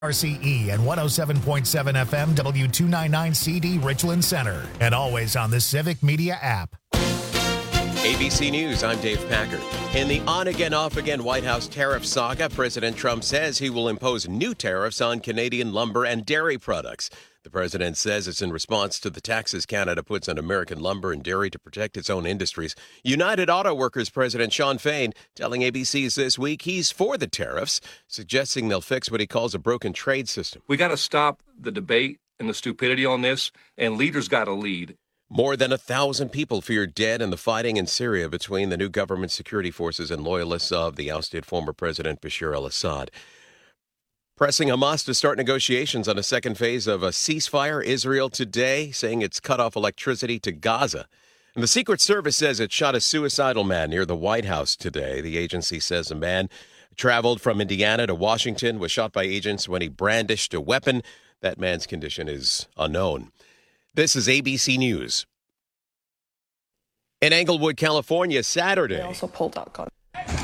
RCE and 107.7 FM W299CD Richland Center, and always on the Civic Media app. ABC News, I'm Dave Packard. In the on-again, off-again White House tariff saga, President Trump says he will impose new tariffs on Canadian lumber and dairy products. The president says it's in response to the taxes Canada puts on American lumber and dairy to protect its own industries. United Auto Workers President Shawn Fain telling ABC's This Week he's for the tariffs, suggesting they'll fix what he calls a broken trade system. We got to stop the debate and the stupidity on this, and leaders got to lead. More than 1,000 people feared dead in the fighting in Syria between the new government security forces and loyalists of the ousted former President Bashar al-Assad. Pressing Hamas to start negotiations on a second phase of a ceasefire, Israel today saying it's cut off electricity to Gaza. And the Secret Service says it shot a suicidal man near the White House today. The agency says a man traveled from Indiana to Washington, was shot by agents when he brandished a weapon. That man's condition is unknown. This is ABC News. In Englewood, California, Saturday. They also pulled out guns.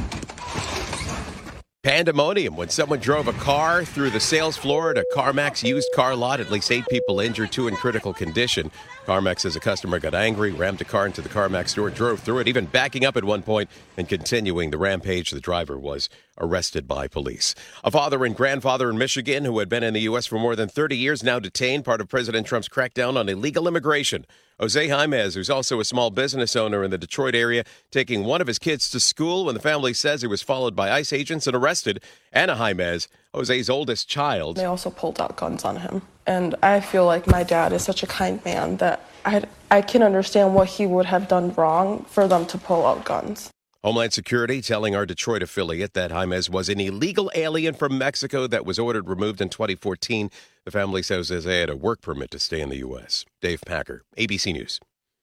Pandemonium when someone drove a car through the sales floor at a CarMax used car lot. At least 8 people injured, 2 in critical condition. CarMax says a customer got angry, rammed a car into the CarMax store, drove through it, even backing up at one point and continuing the rampage. The driver was arrested by police. A father and grandfather in Michigan who had been in the U.S. for more than 30 years now detained, part of President Trump's crackdown on illegal immigration. Jose Jaimez, who's also a small business owner in the Detroit area, taking one of his kids to school when the family says he was followed by ICE agents and arrested. Anna Jaimez, Jose's oldest child. They also pulled out guns on him. And I feel like my dad is such a kind man that I can understand what he would have done wrong for them to pull out guns. Homeland Security telling our Detroit affiliate that Jaimez was an illegal alien from Mexico that was ordered removed in 2014. The family says they had a work permit to stay in the U.S. Dave Packer, ABC News.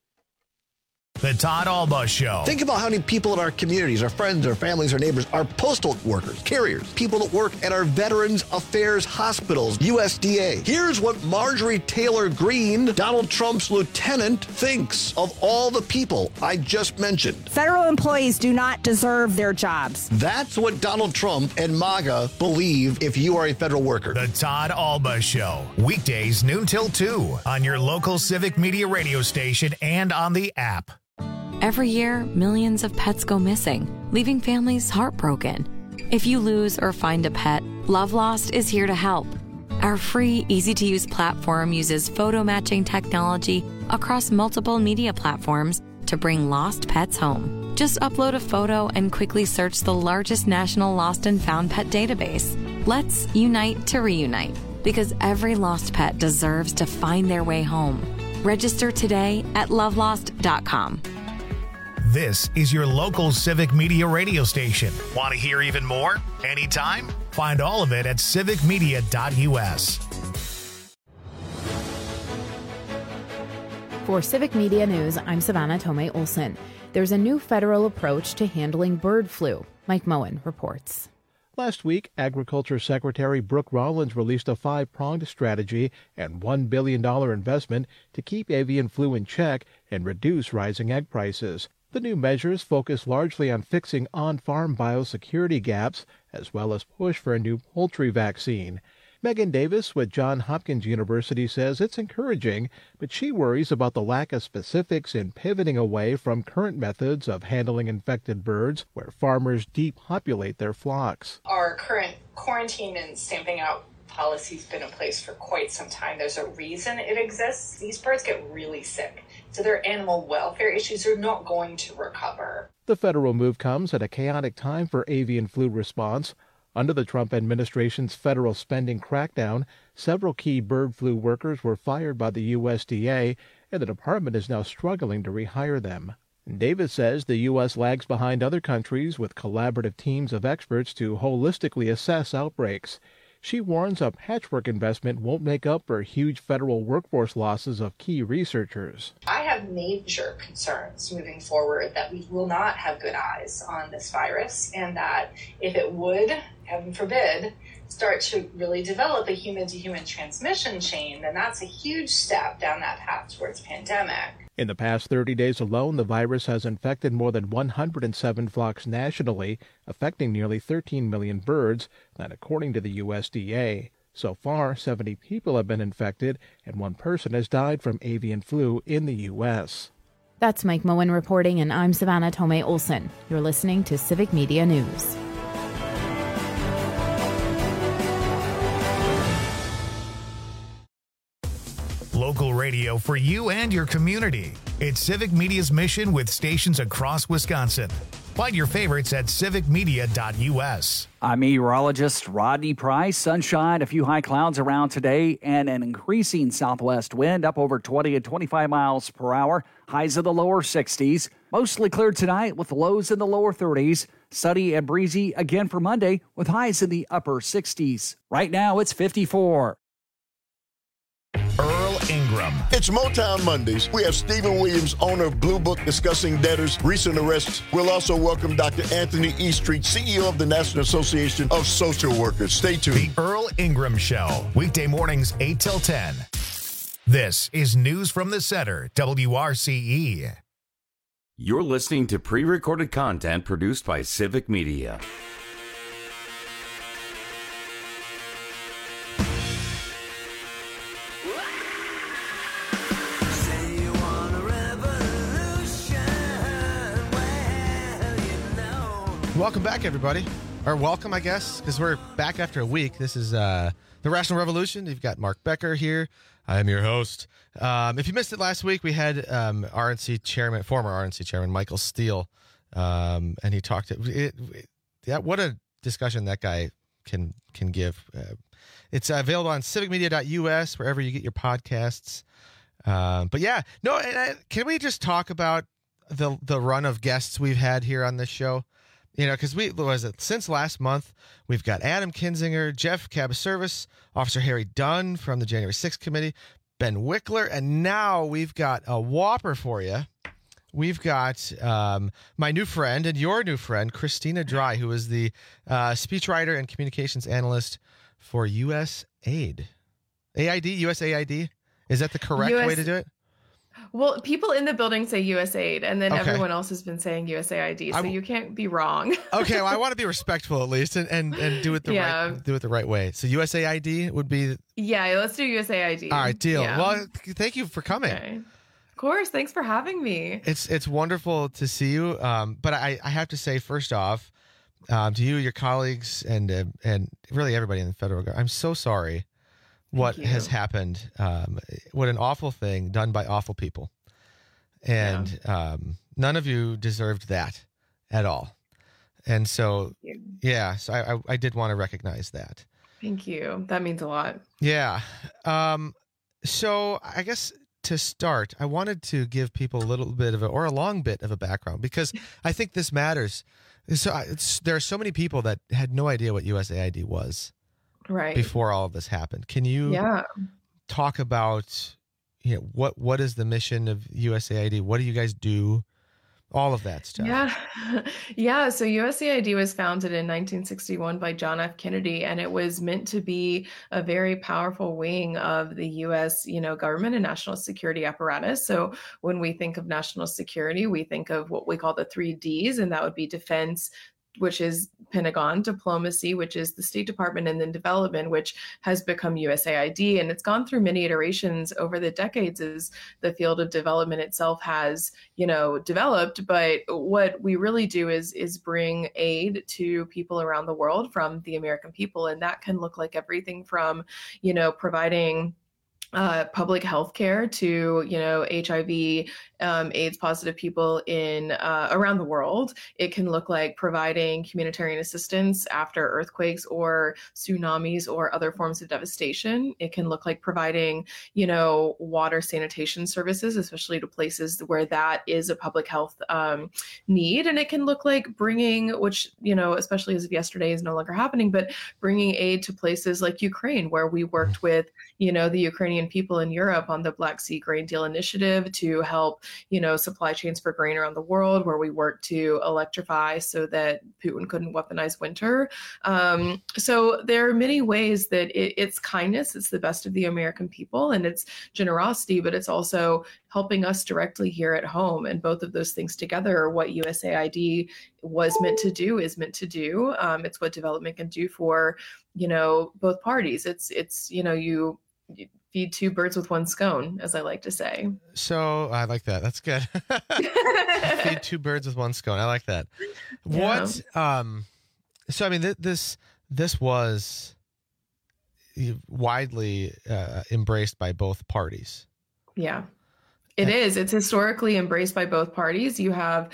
The Todd Alba Show. Think about how many people in our communities, our friends, our families, our neighbors, our postal workers, carriers, people that work at our Veterans Affairs hospitals, USDA. Here's what Marjorie Taylor Greene, Donald Trump's lieutenant, thinks of all the people I just mentioned. Federal employees do not deserve their jobs. That's what Donald Trump and MAGA believe if you are a federal worker. The Todd Alba Show. Weekdays noon till 2 on your local Civic Media radio station and on the app. Every year, millions of pets go missing, leaving families heartbroken. If you lose or find a pet, Love Lost is here to help. Our free, easy-to-use platform uses photo matching technology across multiple media platforms to bring lost pets home. Just upload a photo and quickly search the largest national lost and found pet database. Let's unite to reunite, because every lost pet deserves to find their way home. Register today at lovelost.com. This is your local Civic Media radio station. Want to hear even more? Anytime? Find all of it at civicmedia.us. For Civic Media News, I'm Savannah Tomei Olson. There's a new federal approach to handling bird flu. Mike Moen reports. Last week, Agriculture Secretary Brooke Rollins released a 5-pronged strategy and $1 billion investment to keep avian flu in check and reduce rising egg prices. The new measures focus largely on fixing on-farm biosecurity gaps, as well as push for a new poultry vaccine. Megan Davis with Johns Hopkins University says it's encouraging, but she worries about the lack of specifics in pivoting away from current methods of handling infected birds, where farmers depopulate their flocks. Our current quarantine and stamping out policy's been in place for quite some time. There's a reason it exists. These birds get really sick, so their animal welfare issues are not going to recover. The federal move comes at a chaotic time for avian flu response. Under the Trump administration's federal spending crackdown, several key bird flu workers were fired by the USDA, and the department is now struggling to rehire them. Davis says the U.S. lags behind other countries with collaborative teams of experts to holistically assess outbreaks. She warns a patchwork investment won't make up for huge federal workforce losses of key researchers. I have major concerns moving forward that we will not have good eyes on this virus, and that if it would, heaven forbid, start to really develop a human-to-human transmission chain, then that's a huge step down that path towards pandemic. In the past 30 days alone, the virus has infected more than 107 flocks nationally, affecting nearly 13 million birds, that according to the USDA. So far, 70 people have been infected, and one person has died from avian flu in the U.S. That's Mike Moen reporting, and I'm Savannah Tomei Olson. You're listening to Civic Media News. Local radio for you and your community. It's Civic Media's mission with stations across Wisconsin. Find your favorites at civicmedia.us. I'm meteorologist Rodney Price. Sunshine, a few high clouds around today, and an increasing southwest wind up over 20 and 25 miles per hour. Highs in the lower 60s. Mostly clear tonight with lows in the lower 30s. Sunny and breezy again for Monday with highs in the upper 60s. Right now it's 54. Earl Ingram. It's Motown Mondays. We have Stephen Williams, owner of Blue Book, discussing debtors, recent arrests. We'll also welcome Dr. Anthony Eastreet, CEO of the National Association of Social Workers. Stay tuned. The Earl Ingram Show, weekday mornings 8 till 10. This is News from the Center, WRCE. You're listening to pre-recorded content produced by Civic Media. Welcome back, everybody. Or welcome, I guess, because we're back after a week. This is the Rational Revolution. You've got Mark Becker here. I am your host. If you missed it last week, we had former RNC chairman Michael Steele, and he talked. What a discussion that guy can give. It's available on civicmedia.us, wherever you get your podcasts. But yeah, no. Can we just talk about the run of guests we've had here on this show? You know, because since last month, we've got Adam Kinzinger, Jeff Cabaservice, Officer Harry Dunn from the January 6th Committee, Ben Wickler, and now we've got a whopper for you. We've got my new friend and your new friend, Christina Dry, who is the speechwriter and communications analyst for USAID. USAID? Is that the correct way to do it? Well, people in the building say USAID, and then everyone else has been saying USAID, so you can't be wrong. Okay, well, I want to be respectful at least, and do it the right way. So USAID would be. Yeah, let's do USAID. All right, deal. Yeah. Well, thank you for coming. Okay. Of course, thanks for having me. It's wonderful to see you. But I have to say, first off, to you, your colleagues, and really everybody in the federal government, I'm so sorry. What has happened, what an awful thing done by awful people. And none of you deserved that at all. And so, so I did want to recognize that. Thank you. That means a lot. Yeah. So I guess to start, I wanted to give people a little bit of a long bit of a background, because I think this matters. So there are so many people that had no idea what USAID was. Right. Before all of this happened. Can you talk about what is the mission of USAID? What do you guys do? All of that stuff. Yeah. So USAID was founded in 1961 by John F. Kennedy, and it was meant to be a very powerful wing of the U.S. government and national security apparatus. So when we think of national security, we think of what we call the 3 Ds, and that would be defense, which is Pentagon, diplomacy, which is the State Department, and then development, which has become USAID. And it's gone through many iterations over the decades as the field of development itself has, developed. But what we really do is bring aid to people around the world from the American people. And that can look like everything from, providing public health care to, HIV, AIDS positive people in around the world. It can look like providing humanitarian assistance after earthquakes or tsunamis or other forms of devastation. It can look like providing, water sanitation services, especially to places where that is a public health need. And it can look like bringing, which, especially as of yesterday is no longer happening, but bringing aid to places like Ukraine, where we worked with, the Ukrainian million people in Europe on the Black Sea Grain Deal Initiative to help, supply chains for grain around the world, where we work to electrify so that Putin couldn't weaponize winter. So there are many ways that it's kindness, it's the best of the American people, and it's generosity, but it's also helping us directly here at home. And both of those things together are what USAID was meant to do, is meant to do. It's what development can do for, both parties. It's you feed two birds with one scone, as I like to say. So I like that. That's good. Feed two birds with one scone. I like that. Yeah. What? So I mean, this was widely embraced by both parties. Yeah. It is. It's historically embraced by both parties. You have,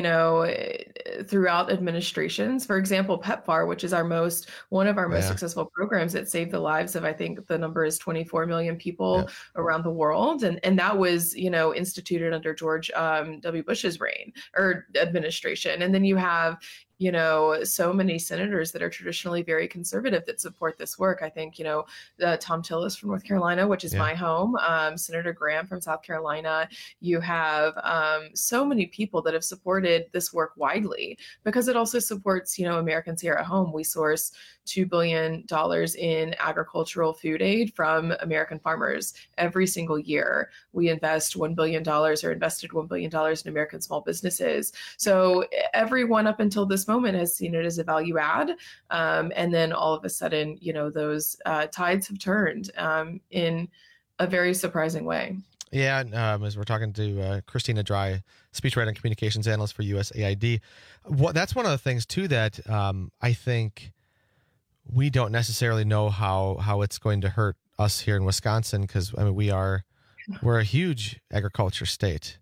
throughout administrations, for example, PEPFAR, which is one of our most successful programs that saved the lives of, I think the number is 24 million people around the world. And that was, instituted under George W. Bush's reign or administration. And then you have, so many senators that are traditionally very conservative that support this work. I think, Tom Tillis from North Carolina, which is my home, Senator Graham from South Carolina. You have so many people that have supported this work widely because it also supports, Americans here at home. We source $2 billion in agricultural food aid from American farmers every single year. We invest $1 billion or invested $1 billion in American small businesses. So everyone up until this moment has seen it as a value add. And then all of a sudden, those tides have turned in a very surprising way. Yeah, as we're talking to Christina Dry, speechwriter and communications analyst for USAID, that's one of the things, too, that I think we don't necessarily know how it's going to hurt us here in Wisconsin, because we're a huge agriculture state.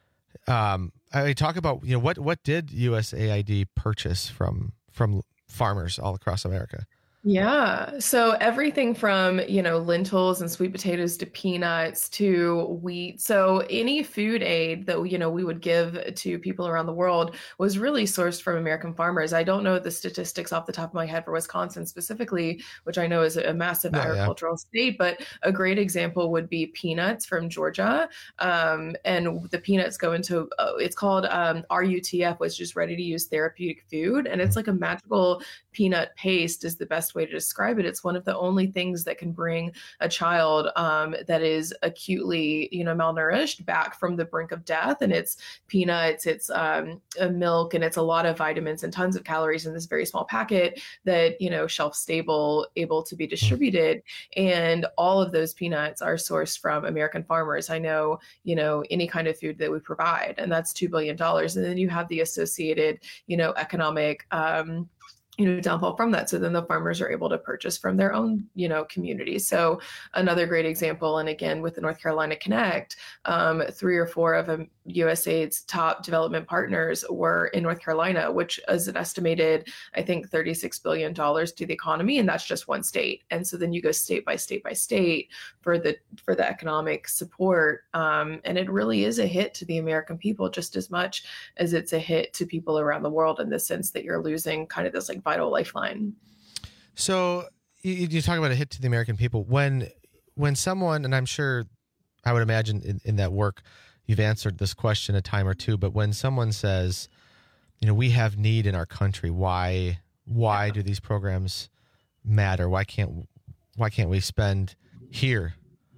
I talk about what did USAID purchase from farmers all across America? Yeah. So everything from, lentils and sweet potatoes to peanuts to wheat. So any food aid that, we would give to people around the world was really sourced from American farmers. I don't know the statistics off the top of my head for Wisconsin specifically, which I know is a massive agricultural state, but a great example would be peanuts from Georgia. And the peanuts go into, it's called RUTF, which is ready to use therapeutic food. And it's like a magical peanut paste is the best way to describe it. It's one of the only things that can bring a child that is acutely, malnourished back from the brink of death. And it's peanuts, it's milk, and it's a lot of vitamins and tons of calories in this very small packet that, shelf stable, able to be distributed. And all of those peanuts are sourced from American farmers. I know, any kind of food that we provide, and that's $2 billion. And then you have the associated, economic downfall from that. So then the farmers are able to purchase from their own, community. So another great example, and again, with the North Carolina Connect, 3 or 4 of USAID's top development partners were in North Carolina, which is an estimated, I think, $36 billion to the economy. And that's just one state. And so then you go state by state by state for the economic support. And it really is a hit to the American people just as much as it's a hit to people around the world, in the sense that you're losing kind of this vital lifeline. So you talk about a hit to the American people. When someone, and I'm sure, I would imagine in that work, you've answered this question a time or two, but when someone says, we have need in our country, why do these programs matter? Why can't we spend here?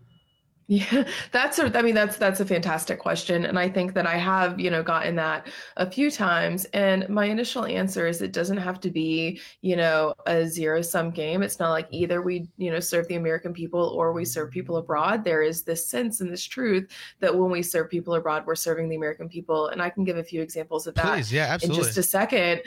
Yeah, that's a fantastic question. And I think that I have, gotten that a few times. And my initial answer is it doesn't have to be, a zero-sum game. It's not like either we, serve the American people or we serve people abroad. There is this sense and this truth that when we serve people abroad, we're serving the American people. And I can give a few examples of that. Please, yeah, absolutely. In just a second.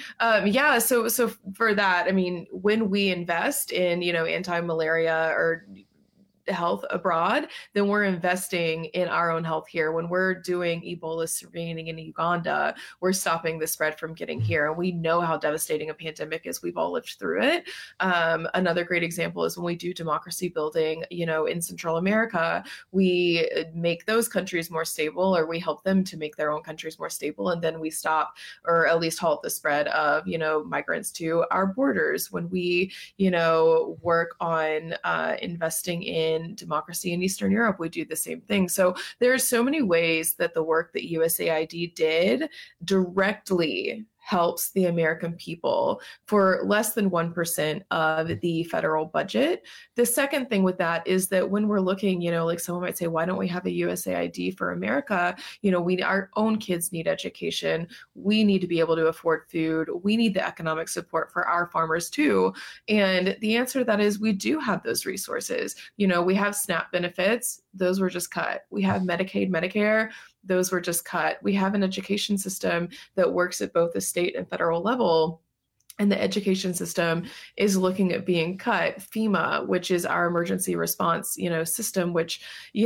So for that, when we invest in, anti-malaria or health abroad, then we're investing in our own health here. When we're doing Ebola screening in Uganda, we're stopping the spread from getting here. And we know how devastating a pandemic is. We've all lived through it. Another great example is when we do democracy building, in Central America, we make those countries more stable, or we help them to make their own countries more stable. And then we stop, or at least halt the spread of, migrants to our borders. When we, work on investing in in democracy in Eastern Europe, we do the same thing. So there are so many ways that the work that USAID did directly helps the American people for less than 1% of the federal budget. The second thing with that is that when we're looking, like someone might say, why don't we have a USAID for America? Our own kids need education. We need to be able to afford food. We need the economic support for our farmers too. And the answer to that is we do have those resources. We have SNAP benefits. Those were just cut. We have Medicaid, Medicare. Those were just cut. We have an education system that works at both the state and federal level. And the education system is looking at being cut. FEMA, which is our emergency response, system, which,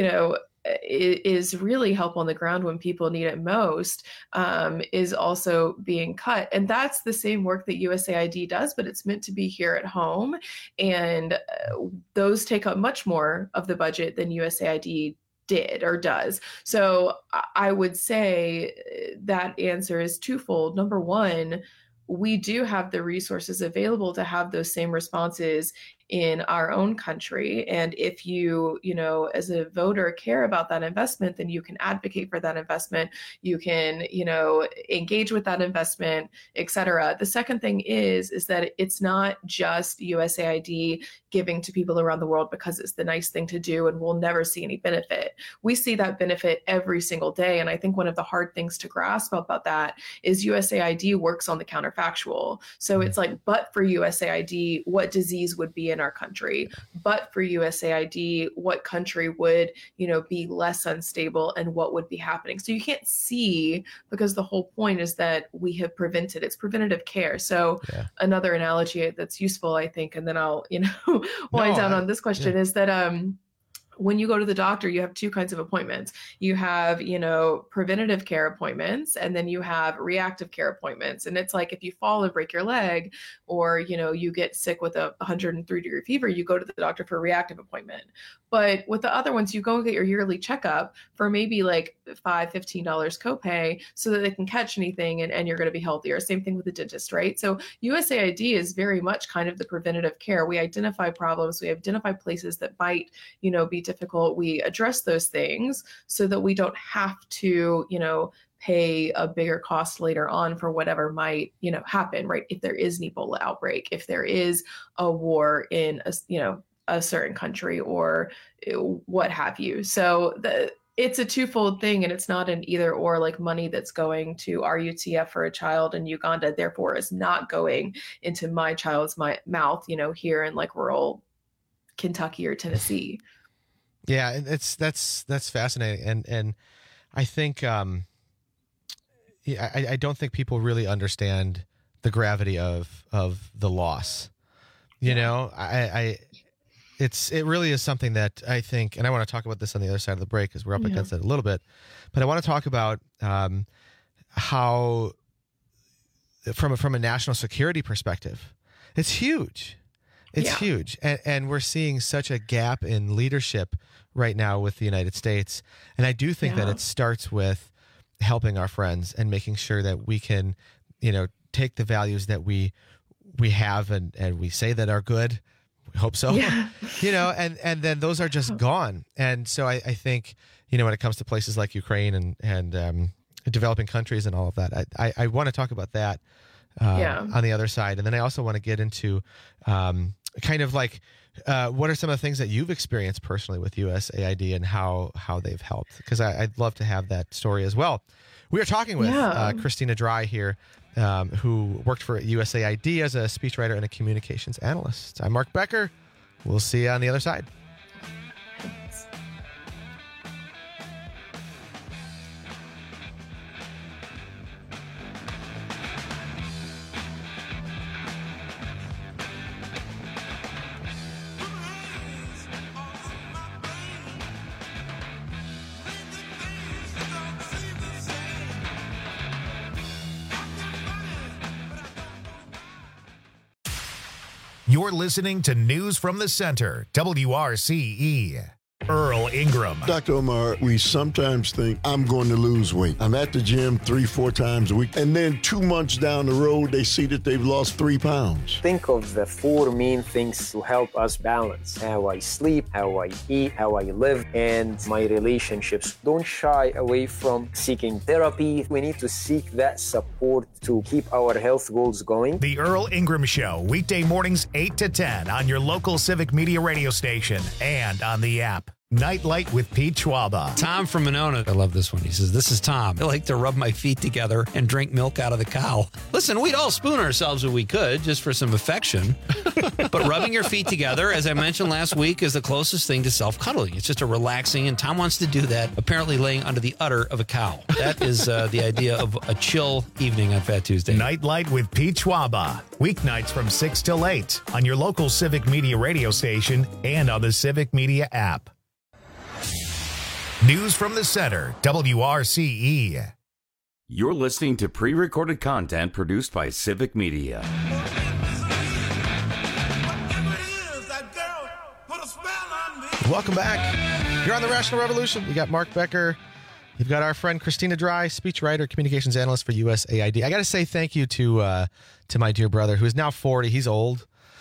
is really help on the ground when people need it most, is also being cut. And that's the same work that USAID does, but it's meant to be here at home. And those take up much more of the budget than USAID did or does. So I would say that answer is twofold. Number one, we do have the resources available to have those same responses in our own country. And if you, as a voter care about that investment, then you can advocate for that investment. You can, engage with that investment, et cetera. The second thing is that it's not just USAID giving to people around the world because it's the nice thing to do and we'll never see any benefit. We see that benefit every single day. And I think one of the hard things to grasp about that is USAID works on the counterfactual. So it's like, but for USAID, what disease would be in our country? But for USAID, what country would, be less unstable and what would be happening? So you can't see, because the whole point is that we have prevented. It's preventative care. So another analogy that's useful, I think, and then I'll, wind down on this question is that when you go to the doctor, you have two kinds of appointments. You have, preventative care appointments, and then you have reactive care appointments. And it's like if you fall and break your leg, or, you get sick with a 103-degree fever, you go to the doctor for a reactive appointment. But with the other ones, you go and get your yearly checkup for maybe like $15 copay so that they can catch anything and you're going to be healthier. Same thing with the dentist, right? So USAID is very much kind of the preventative care. We identify problems. We identify places that might, be difficult. We address those things so that we don't have to, pay a bigger cost later on for whatever might, happen, right? If there is an Ebola outbreak, if there is a war in a certain country or what have you. So it's a twofold thing, and it's not an either or, like money that's going to RUTF for a child in Uganda, therefore is not going into my child's mouth, here in like rural Kentucky or Tennessee. Yeah, and that's fascinating, and I think I don't think people really understand the gravity of the loss. It really is something that I think, and I want to talk about this on the other side of the break because we're up against it a little bit, but I want to talk about how, from a national security perspective, it's huge. It's huge. And we're seeing such a gap in leadership right now with the United States. And I do think that it starts with helping our friends and making sure that we can, take the values that we have and we say that are good. We hope so. Yeah. And then those are just gone. And so I think, when it comes to places like Ukraine and developing countries and all of that, I want to talk about that on the other side. And then I also want to get into kind of like what are some of the things that you've experienced personally with USAID and how they've helped? Because I'd love to have that story as well. We are talking with Christina Dry here, who worked for USAID as a speechwriter and a communications analyst. I'm Mark Becker. We'll see you on the other side. You're listening to News from the Center, WRCE. Earl Ingram. Dr. Omar, we sometimes think I'm going to lose weight. I'm at the gym 3-4 times a week, and then 2 months down the road, they see that they've lost 3 pounds. Think of the 4 main things to help us balance: how I sleep, how I eat, how I live, and my relationships. Don't shy away from seeking therapy. We need to seek that support to keep our health goals going. The Earl Ingram Show, weekday mornings 8 to 10 on your local Civic Media radio station and on the app. Nightlight with Pete Schwaba. Tom from Monona. I love this one. He says, "This is Tom. I like to rub my feet together and drink milk out of the cow." Listen, we'd all spoon ourselves if we could, just for some affection. But rubbing your feet together, as I mentioned last week, is the closest thing to self-cuddling. It's just a relaxing, and Tom wants to do that, apparently laying under the udder of a cow. That is the idea of a chill evening on Fat Tuesday. Nightlight with Pete Schwaba. Weeknights from 6 till 8 on your local Civic Media radio station and on the Civic Media app. News from the Center, WRCE. You're listening to pre-recorded content produced by Civic Media. Welcome back. You're on the Rational Revolution. We got Mark Becker. You've got our friend Christina Dry, speechwriter, communications analyst for USAID. I got to say thank you to my dear brother, who is now 40. He's old.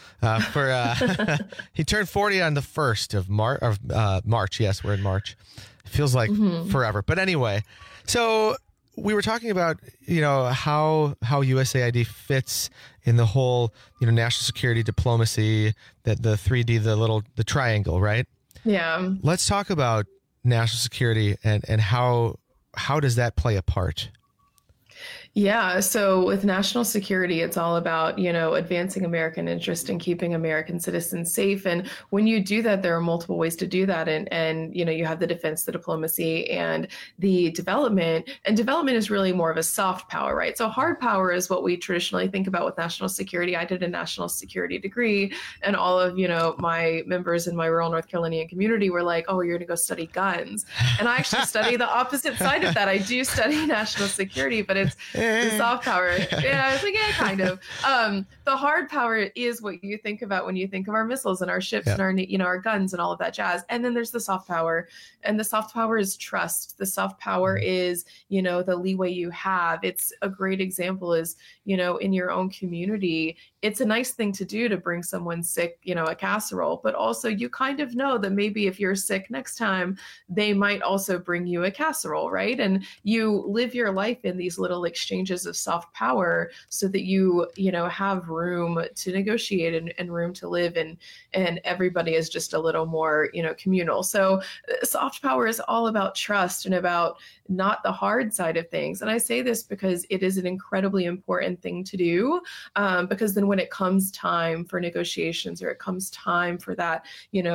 He turned 40 on the 1st of March. Yes, we're in March. It feels like forever. But anyway, so we were talking about, how USAID fits in the whole, national security diplomacy, that the 3D, the triangle, right? Yeah. Let's talk about national security and how does that play a part? Yeah. So with national security, it's all about, advancing American interest and keeping American citizens safe. And when you do that, there are multiple ways to do that. And you have the defense, the diplomacy, and the development. And development is really more of a soft power, right? So hard power is what we traditionally think about with national security. I did a national security degree, and all of, my members in my rural North Carolinian community were like, "Oh, you're going to go study guns." And I actually study the opposite side of that. I do study national security, but it's the soft power. Yeah, I was like, yeah, kind of. The hard power is what you think about when you think of our missiles and our ships and our, our guns and all of that jazz. And then there's the soft power, and the soft power is trust. The soft power is, the leeway you have. It's a great example is, in your own community, it's a nice thing to do to bring someone sick, a casserole, but also you kind of know that maybe if you're sick next time, they might also bring you a casserole, right? And you live your life in these little exchanges of soft power so that you have room to negotiate and room to live, and everybody is just a little more, communal. So soft power is all about trust and about not the hard side of things. And I say this because it is an incredibly important thing to do, because then when it comes time for negotiations, or it comes time for that,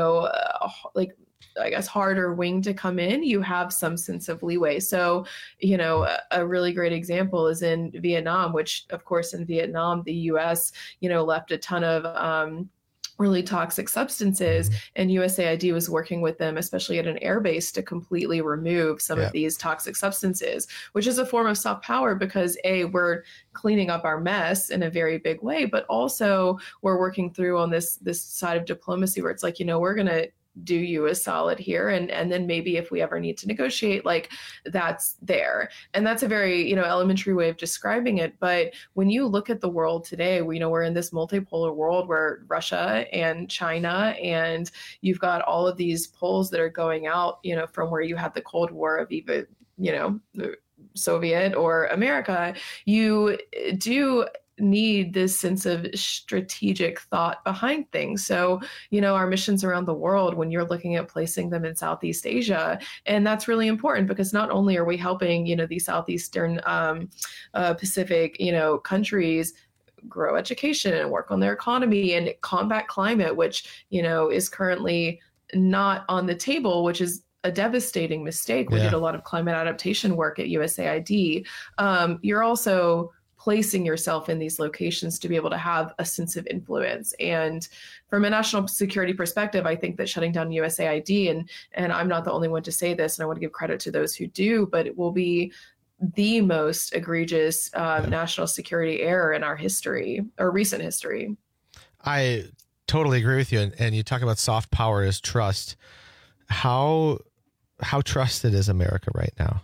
I guess harder wing to come in, you have some sense of leeway. So, a really great example is in Vietnam, which of course in Vietnam, the US, left a ton of, really toxic substances, and USAID was working with them, especially at an airbase, to completely remove some of these toxic substances, which is a form of soft power because we're cleaning up our mess in a very big way, but also we're working through on this side of diplomacy where it's like, we're going to do you a solid here. And then maybe if we ever need to negotiate, that's there. And that's a very, elementary way of describing it. But when you look at the world today, we're in this multipolar world where Russia and China, and you've got all of these poles that are going out, from where you had the Cold War of either, the Soviet or America, you do need this sense of strategic thought behind things. So, our missions around the world, when you're looking at placing them in Southeast Asia, and that's really important because not only are we helping, these Southeastern Pacific, countries grow education and work on their economy and combat climate, which, is currently not on the table, which is a devastating mistake. We did a lot of climate adaptation work at USAID. You're also placing yourself in these locations to be able to have a sense of influence. And from a national security perspective, I think that shutting down USAID, and I'm not the only one to say this, and I want to give credit to those who do, but it will be the most egregious national security error in our history, or recent history. I totally agree with you. And you talk about soft power as trust. how trusted is America right now?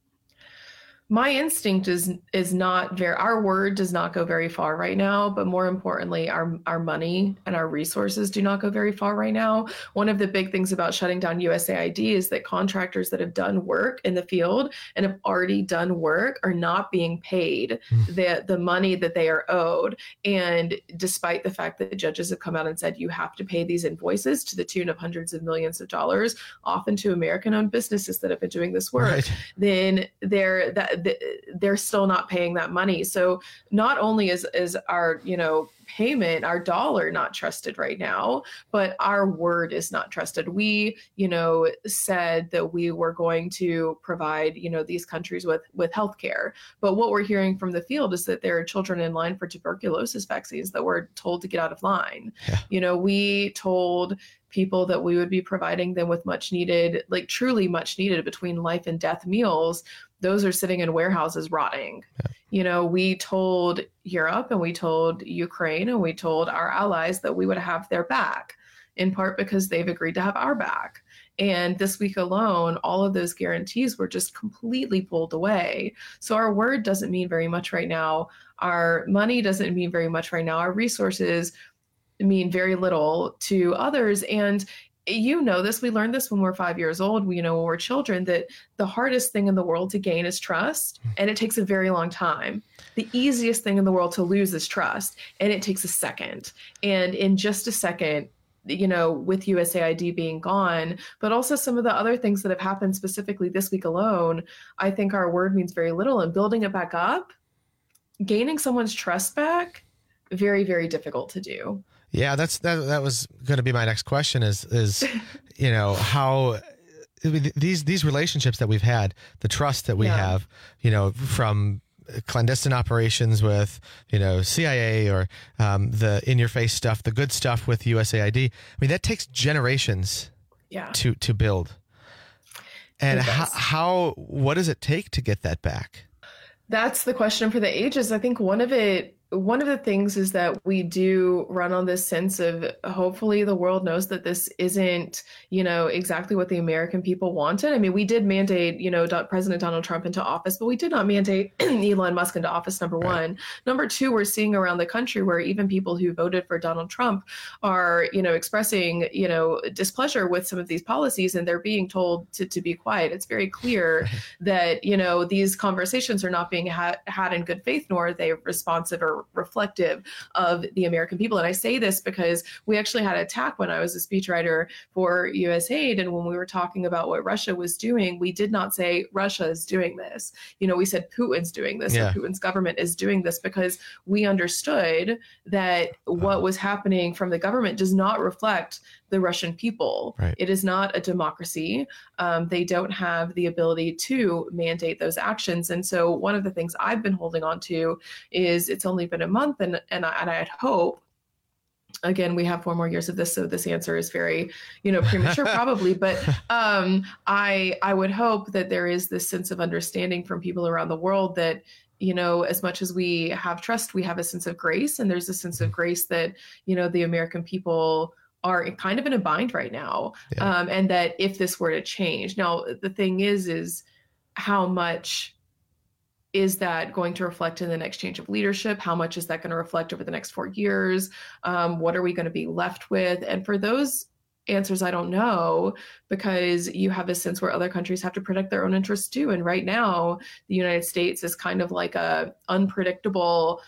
My instinct is not very, our word does not go very far right now, but more importantly, our money and our resources do not go very far right now. One of the big things about shutting down USAID is that contractors that have done work in the field and have already done work are not being paid the money that they are owed. And despite the fact that the judges have come out and said you have to pay these invoices to the tune of hundreds of millions of dollars, often to American-owned businesses that have been doing this work, right, then they're still not paying that money. So not only is our, payment, our dollar not trusted right now, but our word is not trusted. We, said that we were going to provide, these countries with healthcare. But what we're hearing from the field is that there are children in line for tuberculosis vaccines that were told to get out of line. Yeah. We told people that we would be providing them with much needed, like truly much needed between life and death meals. Those are sitting in warehouses rotting. Yeah. We told Europe and we told Ukraine and we told our allies that we would have their back, in part because they've agreed to have our back. And this week alone, all of those guarantees were just completely pulled away. So our word doesn't mean very much right now. Our money doesn't mean very much right now. Our resources mean very little to others. And this, we learned this when we're 5 years old, when we're children, that the hardest thing in the world to gain is trust. And it takes a very long time. The easiest thing in the world to lose is trust. And it takes a second. And in just a second, with USAID being gone, but also some of the other things that have happened specifically this week alone, I think our word means very little. And building it back up, gaining someone's trust back, very, very difficult to do. Yeah, that was going to be my next question is how these relationships that we've had, the trust that we have, from clandestine operations with, CIA or the in-your-face stuff, the good stuff with USAID. I mean, that takes generations to build. And what does it take to get that back? That's the question for the ages. I think one of the things is that we do run on this sense of hopefully the world knows that this isn't, exactly what the American people wanted. I mean, we did mandate, President Donald Trump into office, but we did not mandate Elon Musk into office, number one. Number two, we're seeing around the country where even people who voted for Donald Trump are, expressing, displeasure with some of these policies, and they're being told to be quiet. It's very clear that, these conversations are not being had in good faith, nor are they responsive or reflective of the American people. And I say this because we actually had an attack when I was a speechwriter for USAID. And when we were talking about what Russia was doing, we did not say Russia is doing this. We said Putin's doing this, or Putin's government is doing this, because we understood that what was happening from the government does not reflect the Russian people. Right. It is not a democracy. They don't have the ability to mandate those actions. And so one of the things I've been holding on to is it's only been a month, and I'd hope, again, we have 4 more years of this, so this answer is very, premature probably, but I would hope that there is this sense of understanding from people around the world that, as much as we have trust, we have a sense of grace, and there's a sense of grace that, the American people are kind of in a bind right now. Yeah. And that if this were to change, now the thing is how much is that going to reflect in the next change of leadership? How much is that going to reflect over the next 4 years? What are we going to be left with? And for those answers, I don't know, because you have a sense where other countries have to protect their own interests too. And right now, the United States is kind of like a unpredictable,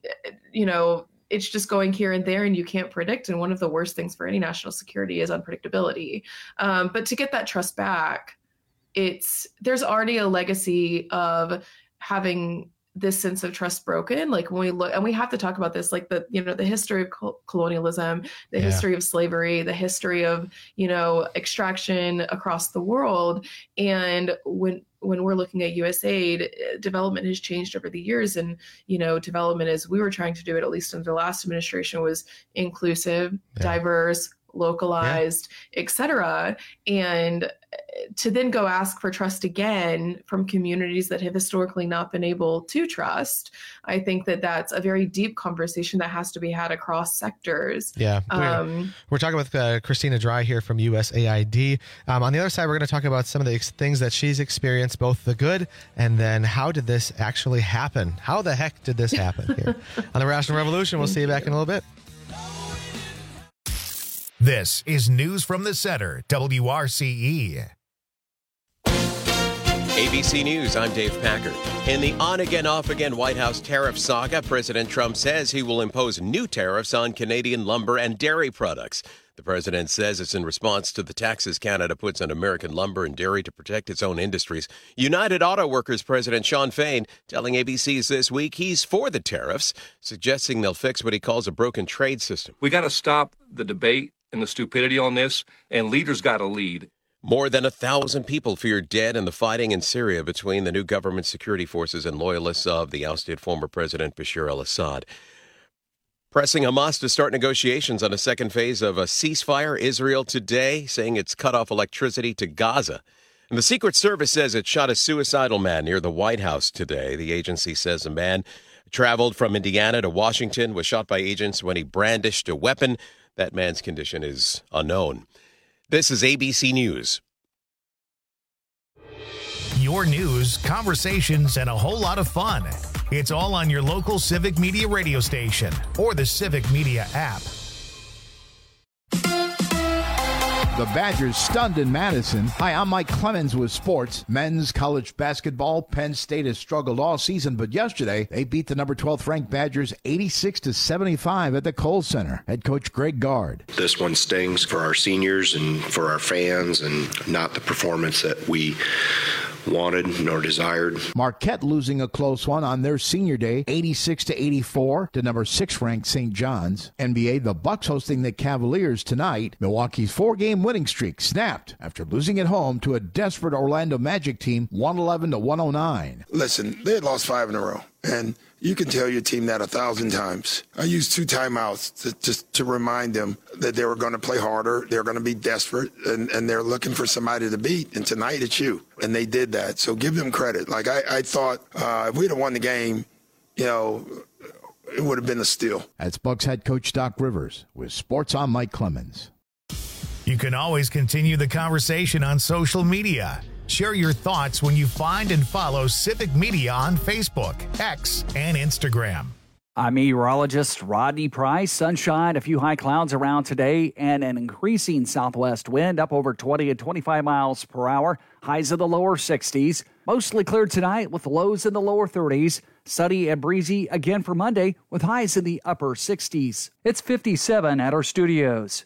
it's just going here and there, and you can't predict. And one of the worst things for any national security is unpredictability. But to get that trust back, there's already a legacy of having this sense of trust broken. Like when we look, and we have to talk about this, like the history of colonialism, the history of slavery, the history of, extraction across the world. And when we're looking at USAID, development has changed over the years. And, development, as we were trying to do it, at least under the last administration, was inclusive, diverse, localized, etc. And to then go ask for trust again from communities that have historically not been able to trust, I think that that's a very deep conversation that has to be had across sectors. Yeah. We're talking with Christina Dry here from USAID. On the other side, we're going to talk about some of the things that she's experienced, both the good and then how did this actually happen? How the heck did this happen here? On the Rational Revolution, we'll see you back in a little bit. This is News from the Center, WRCE. ABC News, I'm Dave Packard. In the on-again, off-again White House tariff saga, President Trump says he will impose new tariffs on Canadian lumber and dairy products. The president says it's in response to the taxes Canada puts on American lumber and dairy to protect its own industries. United Auto Workers President Shawn Fain telling ABC's This Week he's for the tariffs, suggesting they'll fix what he calls a broken trade system. We got to stop the debate and the stupidity on this, and leaders got to lead. More than 1,000 people feared dead in the fighting in Syria between the new government security forces and loyalists of the ousted former President Bashar al-Assad. Pressing Hamas to start negotiations on a second phase of a ceasefire, Israel today saying it's cut off electricity to Gaza. And the Secret Service says it shot a suicidal man near the White House today. The agency says a man traveled from Indiana to Washington, was shot by agents when he brandished a weapon. That man's condition is unknown. This is ABC News. Your news, conversations, and a whole lot of fun. It's all on your local Civic Media radio station or the Civic Media app. The Badgers stunned in Madison. Hi, I'm Mike Clemens with sports. Men's college basketball. Penn State has struggled all season, but yesterday they beat the number 12th ranked Badgers 86-75 at the Kohl Center. Head coach Greg Gard. This one stings for our seniors and for our fans, and not the performance that we wanted nor desired. Marquette losing a close one on their senior day, 86-84 to number 6 ranked St. John's. NBA, the Bucks hosting the Cavaliers tonight. Milwaukee's 4-game winning streak snapped after losing at home to a desperate Orlando Magic team, 111-109. Listen, they had lost 5 in a row, and you can tell your team that 1,000 times. I used 2 timeouts to remind them that they were going to play harder, they're going to be desperate, and they're looking for somebody to beat. And tonight it's you. And they did that. So give them credit. Like I thought if we'd have won the game, you know, it would have been a steal. That's Bucks head coach Doc Rivers with Sports on Mike Clemens. You can always continue the conversation on social media. Share your thoughts when you find and follow Civic Media on Facebook, X, and Instagram. I'm meteorologist Rodney Price. Sunshine, a few high clouds around today, and an increasing southwest wind up over 20 and 25 miles per hour. Highs in the lower 60s. Mostly clear tonight with lows in the lower 30s. Sunny and breezy again for Monday with highs in the upper 60s. It's 57 at our studios.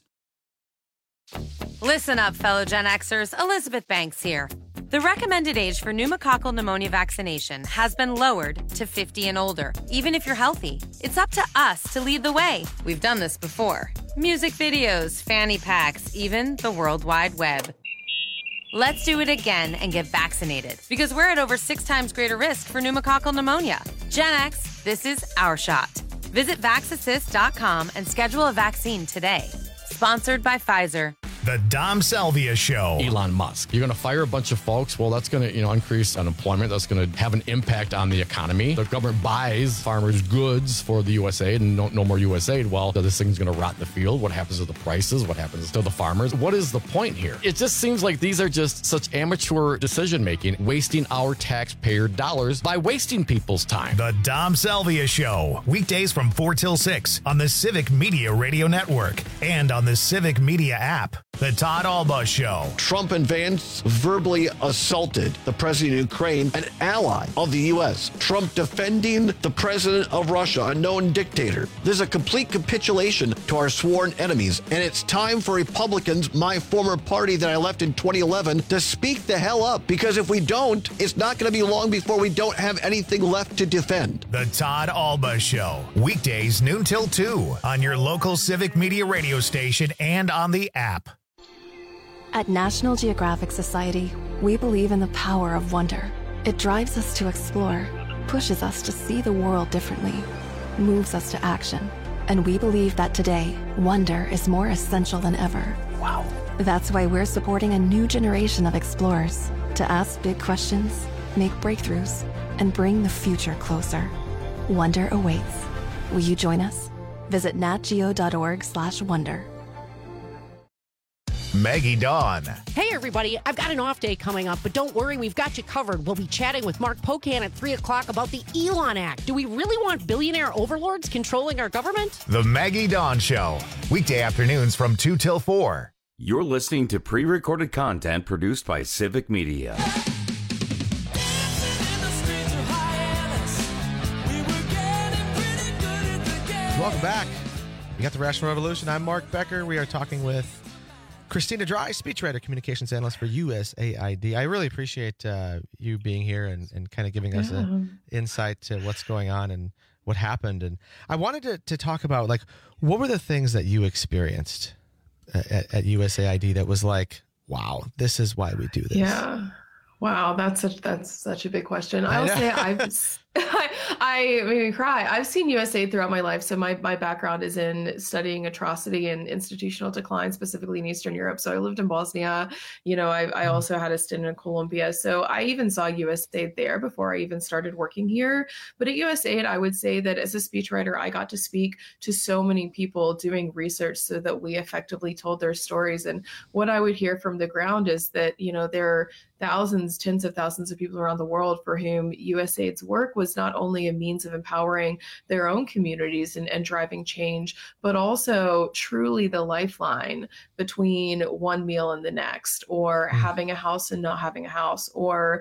Listen up, fellow Gen Xers. Elizabeth Banks here. The recommended age for pneumococcal pneumonia vaccination has been lowered to 50 and older, even if you're healthy. It's up to us to lead the way. We've done this before. Music videos, fanny packs, even the World Wide Web. Let's do it again and get vaccinated, because we're at over 6 times greater risk for pneumococcal pneumonia. Gen X, this is our shot. Visit VaxAssist.com and schedule a vaccine today. Sponsored by Pfizer. The Dom Salvia Show. Elon Musk. You're going to fire a bunch of folks. Well, that's going to, increase unemployment. That's going to have an impact on the economy. The government buys farmers' goods for the USAID and no more USAID. Well, this thing's going to rot in the field. What happens to the prices? What happens to the farmers? What is the point here? It just seems like these are just such amateur decision-making, wasting our taxpayer dollars by wasting people's time. The Dom Salvia Show. Weekdays from 4 till 6 on the Civic Media Radio Network and on the Civic Media app. The Todd Alba Show. Trump and Vance verbally assaulted the president of Ukraine, an ally of the U.S. Trump defending the president of Russia, a known dictator. This is a complete capitulation to our sworn enemies. And it's time for Republicans, my former party that I left in 2011, to speak the hell up. Because if we don't, it's not going to be long before we don't have anything left to defend. The Todd Alba Show. Weekdays noon till 2 on your local Civic Media radio station and on the app. At National Geographic Society, we believe in the power of wonder. It drives us to explore, pushes us to see the world differently, moves us to action. And we believe that today, wonder is more essential than ever. Wow. That's why we're supporting a new generation of explorers to ask big questions, make breakthroughs, and bring the future closer. Wonder awaits. Will you join us? Visit natgeo.org/wonder. Maggie Dawn. Hey, everybody. I've got an off day coming up, but don't worry, we've got you covered. We'll be chatting with Mark Pocan at 3 o'clock about the Elon Act. Do we really want billionaire overlords controlling our government? The Maggie Dawn Show. Weekday afternoons from 2 till 4. You're listening to pre-recorded content produced by Civic Media. Welcome back. You got the Rational Revolution. I'm Mark Becker. We are talking with Christina Dry, speechwriter, communications analyst for USAID. I really appreciate you being here and kind of giving us an insight to what's going on and what happened. And I wanted to talk about, like, what were the things that you experienced at USAID that was like, wow, this is why we do this? Yeah. Wow, that's such a big question. I'll say I made me cry. I've seen USAID throughout my life. So my background is in studying atrocity and institutional decline, specifically in Eastern Europe. So I lived in Bosnia. I also had a stint in Colombia. So I even saw USAID there before I even started working here. But at USAID, I would say that as a speechwriter, I got to speak to so many people doing research so that we effectively told their stories. And what I would hear from the ground is that, there are thousands, tens of thousands of people around the world for whom USAID's work was not only a means of empowering their own communities and driving change, but also truly the lifeline between one meal and the next, or having a house and not having a house, or,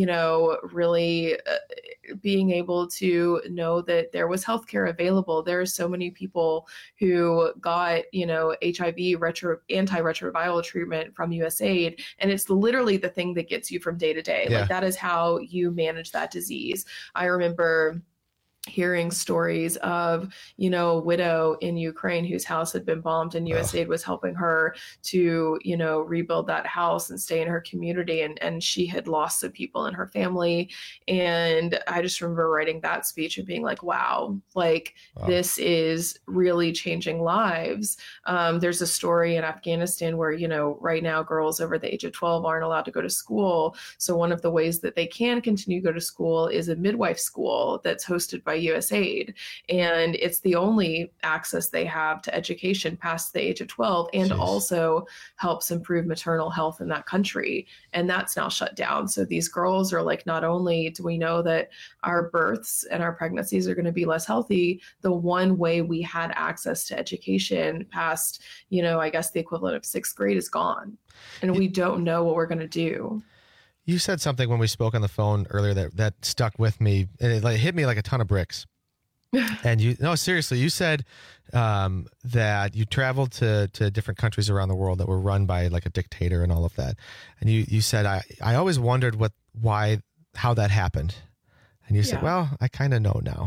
really being able to know that there was healthcare available. There are so many people who got, HIV antiretroviral treatment from USAID, and it's literally the thing that gets you from day to day. Yeah. Like, that is how you manage that disease. I remember hearing stories of, a widow in Ukraine whose house had been bombed, and USAID was helping her to, rebuild that house and stay in her community. And she had lost some people in her family. And I just remember writing that speech and being like, wow, this is really changing lives. There's a story in Afghanistan where, right now girls over the age of 12 aren't allowed to go to school. So one of the ways that they can continue to go to school is a midwife school that's hosted by USAID. And it's the only access they have to education past the age of 12, and also helps improve maternal health in that country. And that's now shut down. So these girls are like, not only do we know that our births and our pregnancies are going to be less healthy, the one way we had access to education past, I guess the equivalent of 6th grade is gone. And we don't know what we're going to do. You said something when we spoke on the phone earlier that stuck with me, and it hit me like a ton of bricks. And seriously, you said that you traveled to different countries around the world that were run by like a dictator and all of that. And you said, I always wondered how that happened. And you said, well, I kind of know now.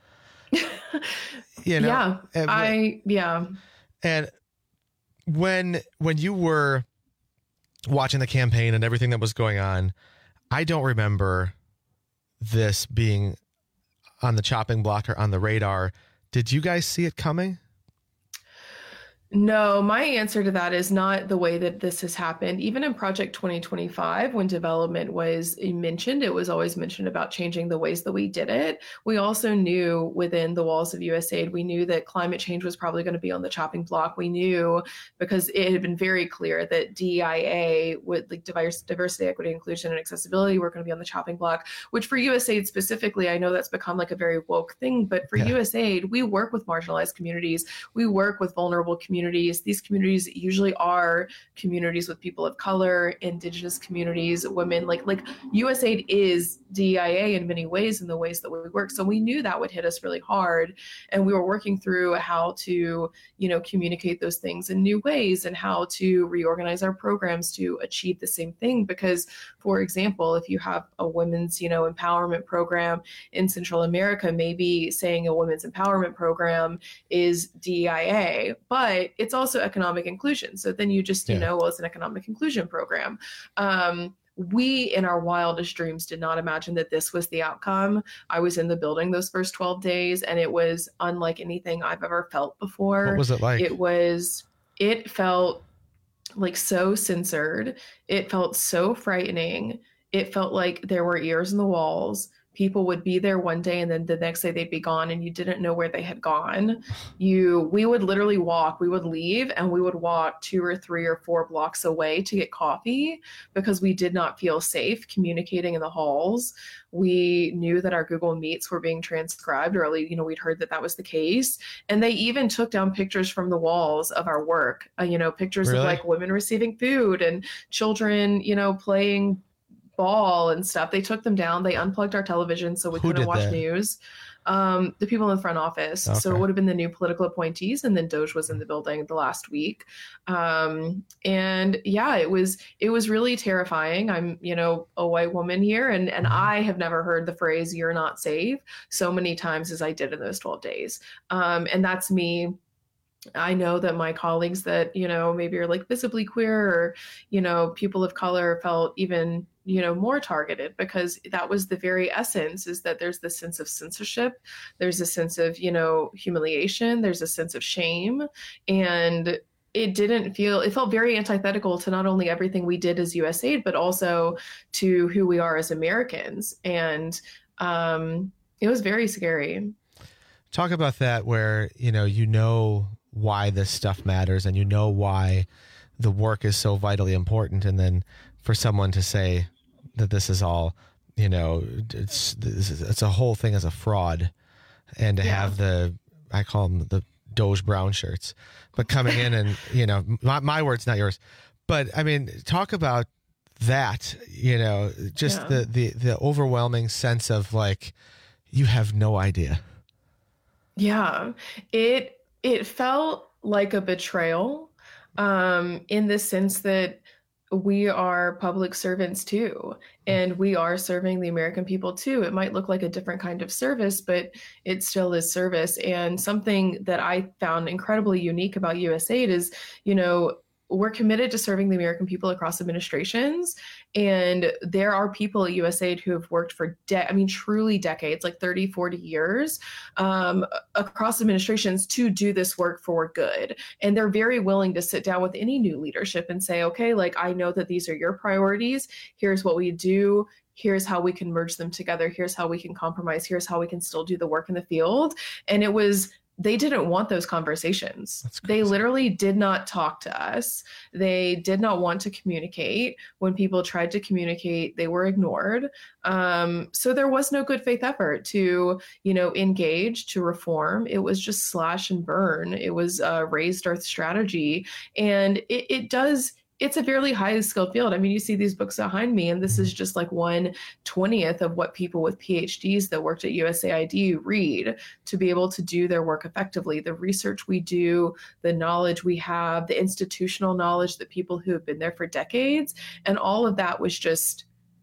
Yeah. And when you were watching the campaign and everything that was going on, I don't remember this being on the chopping block or on the radar. Did you guys see it coming? No, my answer to that is not the way that this has happened. Even in Project 2025, when development was mentioned, it was always mentioned about changing the ways that we did it. We also knew within the walls of USAID, we knew that climate change was probably going to be on the chopping block. We knew because it had been very clear that DEIA, with like diversity, equity, inclusion, and accessibility, were going to be on the chopping block, which for USAID specifically, I know that's become like a very woke thing, but for USAID, we work with marginalized communities. We work with vulnerable communities. These communities usually are communities with people of color, indigenous communities, women. Like USAID is DEIA in many ways, in the ways that we work. So we knew that would hit us really hard, and we were working through how to, communicate those things in new ways and how to reorganize our programs to achieve the same thing. Because, for example, if you have a women's, empowerment program in Central America, maybe saying a women's empowerment program is DEIA, but it's also economic inclusion. So then you just, well, it's an economic inclusion program. we in our wildest dreams did not imagine that this was the outcome. I was in the building those first 12 days, and it was unlike anything I've ever felt before. What was it like? It felt like so censored. It felt so frightening. It felt like there were ears in the walls. People would be there one day and then the next day they'd be gone and you didn't know where they had gone. We would literally walk, we would leave and we would walk 2 or 3 or 4 blocks away to get coffee because we did not feel safe communicating in the halls. We knew that our Google Meets were being transcribed, or at least, we'd heard that that was the case. And they even took down pictures from the walls of our work, pictures Really? of like women receiving food and children, playing ball and stuff. They took them down. They unplugged our television so we couldn't watch news. The people in the front office. Okay. So it would have been the new political appointees, and then Doge was in the building the last week. And yeah, it was really terrifying. I'm, a white woman here, and I have never heard the phrase "you're not safe" so many times as I did in those 12 days. And that's me. I know that my colleagues that, maybe are like visibly queer or, people of color felt even, more targeted, because that was the very essence, is that there's this sense of censorship. There's a sense of, humiliation. There's a sense of shame. And it felt very antithetical to not only everything we did as USAID, but also to who we are as Americans. And it was very scary. Talk about that, where, why this stuff matters and why the work is so vitally important. And then for someone to say that this is all, it's a whole thing as a fraud, and to have I call them the Doge brown shirts, but coming in and, my words, not yours, but I mean, talk about that, just the overwhelming sense of like, you have no idea. Yeah, it felt like a betrayal, in the sense that we are public servants too, and we are serving the American people too. It might look like a different kind of service, but it still is service. And something that I found incredibly unique about USAID is, we're committed to serving the American people across administrations. And there are people at USAID who have worked for truly decades, like 30, 40 years, across administrations to do this work for good. And they're very willing to sit down with any new leadership and say, okay, like, I know that these are your priorities. Here's what we do. Here's how we can merge them together. Here's how we can compromise. Here's how we can still do the work in the field. And they didn't want those conversations. They literally did not talk to us. They did not want to communicate. When people tried to communicate, they were ignored. So there was no good faith effort to, engage, to reform. It was just slash and burn. It was a raised earth strategy. And it's a fairly highly skilled field. I mean, you see these books behind me, and this is just like 1/20th of what people with PhDs that worked at USAID read to be able to do their work effectively. The research we do, the knowledge we have, the institutional knowledge that people who have been there for decades, and all of that was just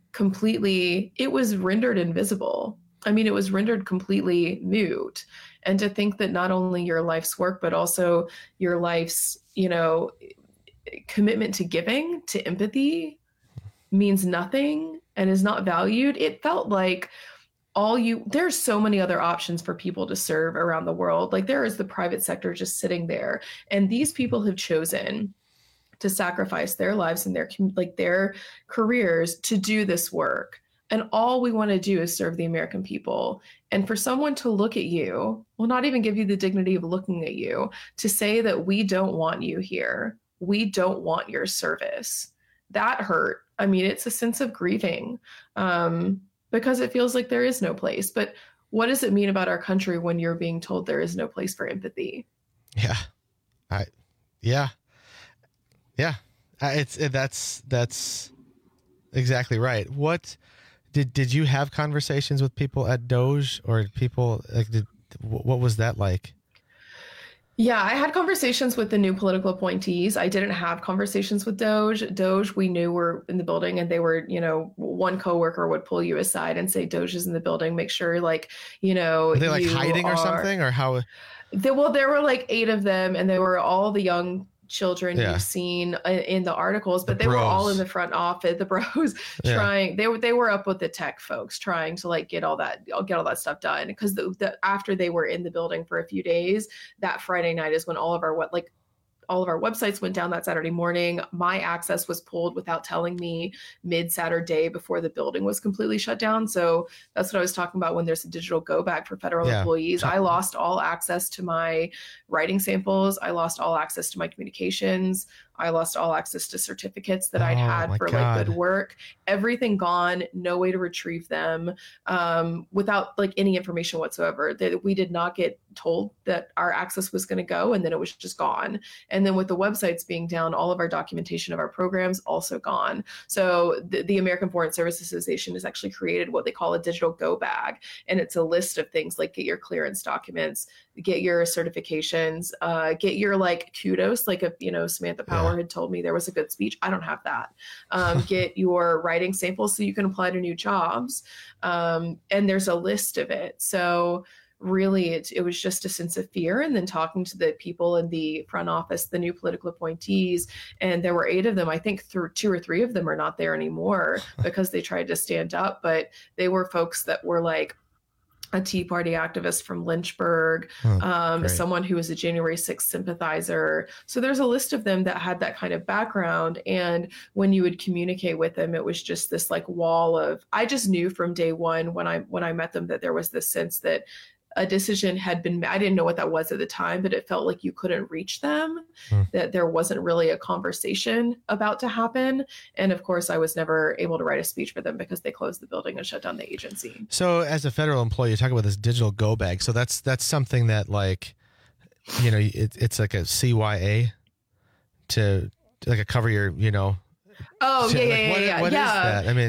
it was rendered invisible. I mean, it was rendered completely moot. And to think that not only your life's work, but also your life's, commitment to giving, to empathy, means nothing and is not valued. It felt like there's so many other options for people to serve around the world. Like, there is the private sector just sitting there, and these people have chosen to sacrifice their lives and their careers to do this work. And all we want to do is serve the American people. And for someone to look at you, well, not even give you the dignity of looking at you, to say that we don't want you here, we don't want your service, that hurt. I mean, it's a sense of grieving, because it feels like there is no place. But what does it mean about our country when you're being told there is no place for empathy? Yeah. That's exactly right. What did you have conversations with people at Doge, or people what was that like? Yeah, I had conversations with the new political appointees. I didn't have conversations with Doge. Doge, we knew were in the building, and they were, one coworker would pull you aside and say, Doge is in the building. Make sure, were they hiding or something, or how? There were like 8 of them, and they were all the young children Yeah. you've seen in the articles, but The they were all bros. in the front office, the bros Yeah. trying, they were up with the tech folks trying to like get all that stuff done. Because after they were in the building for a few days, that Friday night is when all of our websites went down that Saturday morning. My access was pulled without telling me mid-Saturday before the building was completely shut down. So that's what I was talking about when there's a digital go back for federal Yeah. employees. I lost all access to my writing samples. I lost all access to my communications. I lost all access to certificates that I'd Oh, had my for God. like good work. Everything gone, no way to retrieve them without like any information whatsoever. We did not get told that our access was going to go, and then it was just gone. And then with the websites being down, all of our documentation of our programs also gone. So the American Foreign Service Association has actually created what they call a digital go bag. And it's a list of things like get your clearance documents, get your certifications, get your like kudos. Like if, Samantha Power had told me there was a good speech, I don't have that. Get your writing samples so you can apply to new jobs. And there's a list of it. So really it was just a sense of fear. And then talking to the people in the front office, the new political appointees, and there were 8 of them. I think 2 or 3 of them are not there anymore because they tried to stand up, but they were folks that were like a Tea Party activist from Lynchburg, someone who was a January 6th sympathizer. So there's a list of them that had that kind of background. And when you would communicate with them, it was just this like wall of, I just knew from day one when I met them that there was this sense that a decision had been made. I didn't know what that was at the time, but it felt like you couldn't reach them, that there wasn't really a conversation about to happen. And of course, I was never able to write a speech for them because they closed the building and shut down the agency. So as a federal employee, you talk about this digital go bag. So that's something that like, it's like a CYA to like a cover your, Oh, yeah. What is that? I mean,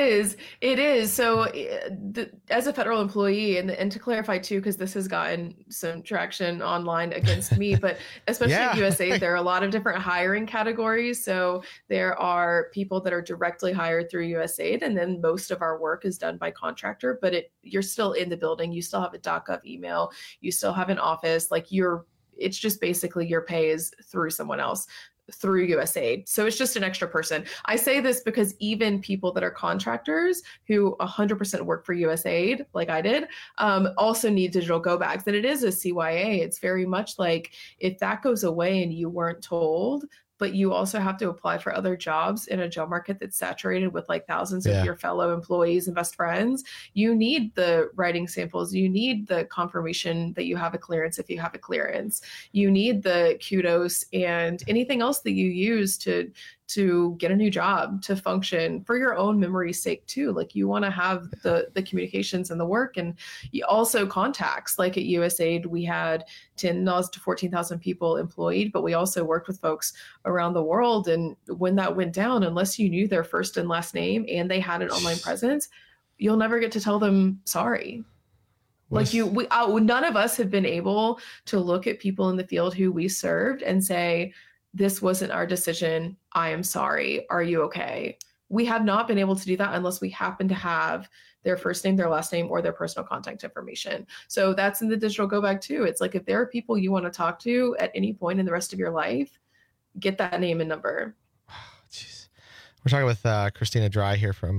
it is. So as a federal employee, and to clarify too, because this has gotten some traction online against me, but especially at USAID, there are a lot of different hiring categories. So there are people that are directly hired through USAID, and then most of our work is done by contractor, but you're still in the building. You still have a .gov email. You still have an office. Like it's just basically your pay is through someone else, through USAID. So it's just an extra person. I say this because even people that are contractors who 100% work for USAID, like I did, also need digital go bags. And it is a CYA. It's very much like if that goes away and you weren't told, but you also have to apply for other jobs in a job market that's saturated with like thousands of your fellow employees and best friends, you need the writing samples. You need the confirmation that you have a clearance if you have a clearance. You need the kudos and anything else that you use to get a new job, to function for your own memory's sake too. Like you want to have the communications and the work, and also contacts. Like at USAID, we had 10,000 to 14,000 people employed, but we also worked with folks around the world. And when that went down, unless you knew their first and last name and they had an online presence, you'll never get to tell them sorry. Like none of us have been able to look at people in the field who we served and say, this wasn't our decision. I am sorry. Are you okay? We have not been able to do that unless we happen to have their first name, their last name, or their personal contact information. So that's in the digital go bag too. It's like if there are people you want to talk to at any point in the rest of your life, get that name and number. Jeez. We're talking with Christina Dry here from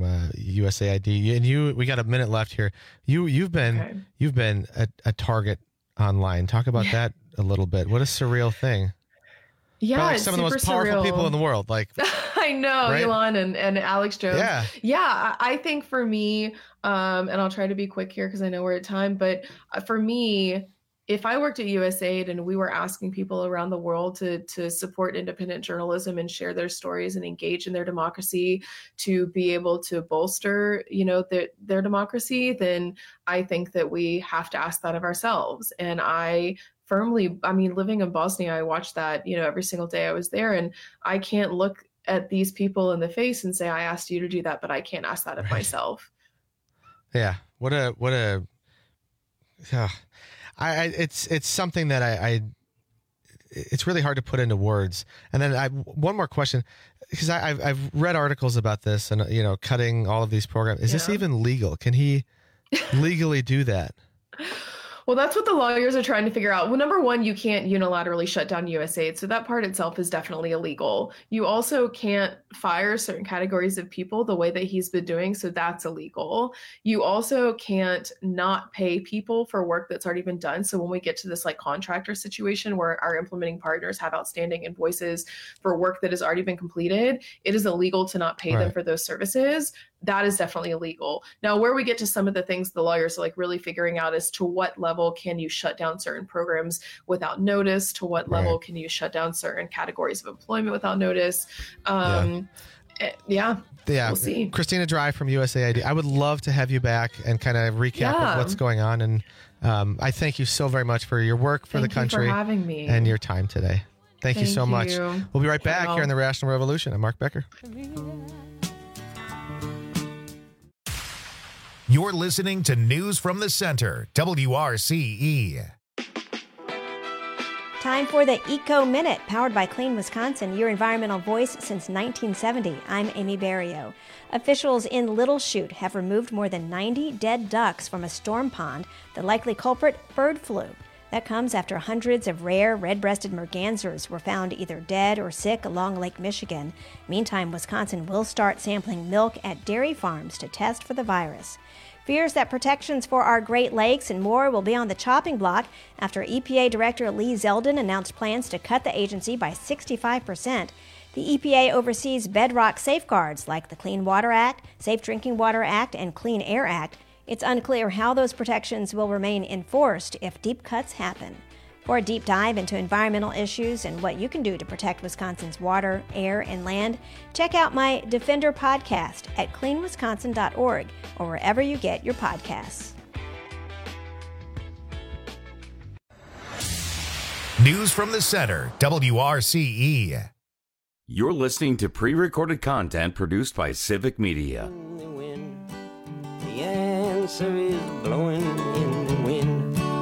USAID, and we got a minute left here. You've been a target online. Talk about that a little bit. What a surreal thing. Yeah, like some of the most powerful people in the world. Like I know, right? Elon and Alex Jones. Yeah. I think for me, and I'll try to be quick here because I know we're at time, but for me, if I worked at USAID and we were asking people around the world to support independent journalism and share their stories and engage in their democracy to be able to bolster, their democracy, then I think that we have to ask that of ourselves. And living in Bosnia, I watched that, every single day I was there, and I can't look at these people in the face and say, I asked you to do that, but I can't ask that of myself. Yeah. It's something that it's really hard to put into words. And then one more question, because I've read articles about this and, cutting all of these programs. Is this even legal? Can he legally do that? Well, that's what the lawyers are trying to figure out. Well, number one, you can't unilaterally shut down USAID. So that part itself is definitely illegal. You also can't fire certain categories of people the way that he's been doing. So that's illegal. You also can't not pay people for work that's already been done. So when we get to this like contractor situation where our implementing partners have outstanding invoices for work that has already been completed, it is illegal to not pay them for those services. That is definitely illegal. Now, where we get to some of the things the lawyers are like really figuring out is to what level can you shut down certain programs without notice? To what level can you shut down certain categories of employment without notice? We'll see. Christina Dry from USAID. I would love to have you back and kind of recap of what's going on. And I thank you so very much for your work for the country for having me. and your time today. Thank you so much. We'll be right back here in the Rational Revolution. I'm Mark Becker. You're listening to News from the Center, WRCE. Time for the Eco Minute, powered by Clean Wisconsin, your environmental voice since 1970. I'm Amy Barrio. Officials in Little Chute have removed more than 90 dead ducks from a storm pond. The likely culprit, bird flu. That comes after hundreds of rare red-breasted mergansers were found either dead or sick along Lake Michigan. Meantime, Wisconsin will start sampling milk at dairy farms to test for the virus. Fears that protections for our Great Lakes and more will be on the chopping block after EPA Director Lee Zeldin announced plans to cut the agency by 65%. The EPA oversees bedrock safeguards like the Clean Water Act, Safe Drinking Water Act, and Clean Air Act. It's unclear how those protections will remain enforced if deep cuts happen. For a deep dive into environmental issues and what you can do to protect Wisconsin's water, air, and land, check out my Defender podcast at cleanwisconsin.org or wherever you get your podcasts. News from the Center, WRCE. You're listening to pre-recorded content produced by Civic Media. The answer is blowing in the wind.